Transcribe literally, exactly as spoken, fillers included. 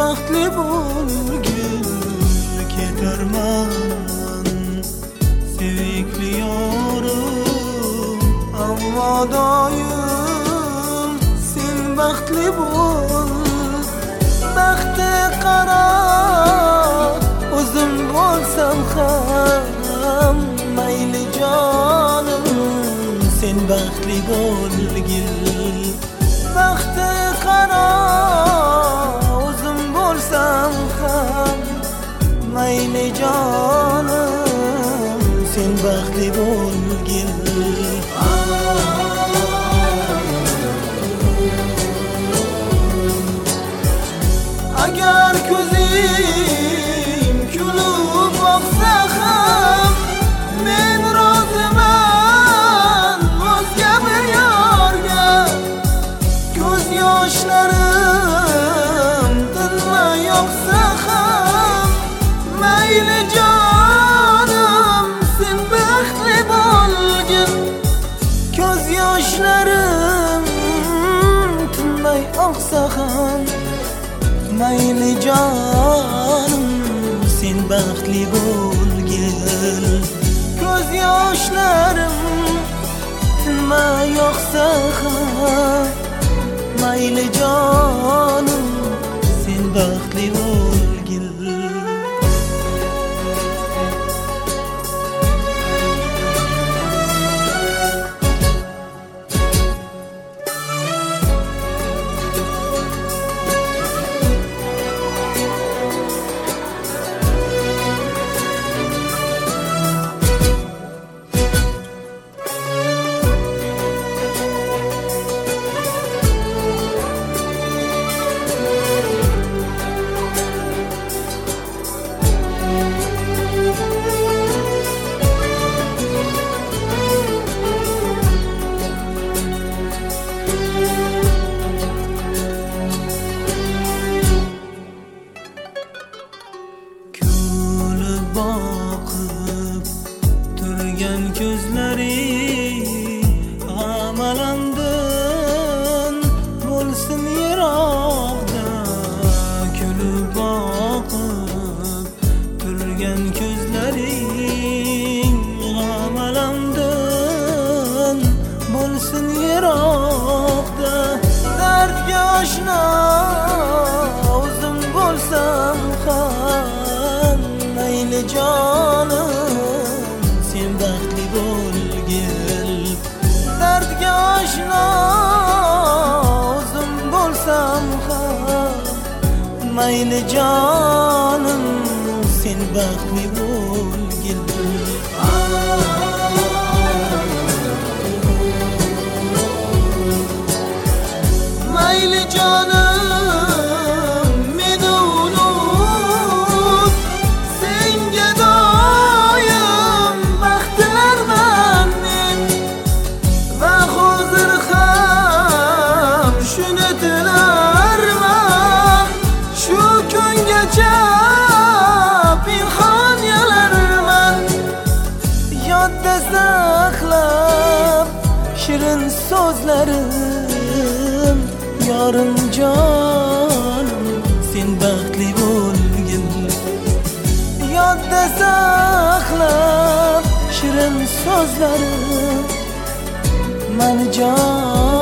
baxtli bo'lgin ketarman sevikli yorim ammo doim sen baxtli bo'l baxti qaro o'zim bo'lsam ham mayli jonim sen baxtli bo'lgin baxti qaro o'zim bo'lsam ham mayli jonim sen baxtli bo'lgin agar ko'zing kulib boqsa ham men roziman o'zga bir yorga ko'z yoshlarim tinmay oqsa ham mayli jonim sen baxtli bo'lgin ko'z yoshlarim tinmay oqsa ham mayli jonim sen baxtli bo'lgin ko'z yoshlarim tinmay oqsa ham mayli jonim sen baxtli bo'lgin ko'zlaring amalandin bo'lsin yiroqda kulib boqib turgan ko'zlaring amalandin bo'lsin yiroqda dardga oshno o'zim bo'lsam ham mayli jonim sen baxtli bo'lgin dardga oshno o'zim bo'lsam ham mayli jonim sen baxtli bo'lgin mayli jonim saqlab shirin so'zlarim yorim jonim sen baxtli bo'lgin yodda saqlab shirin so'zlarim mani jonim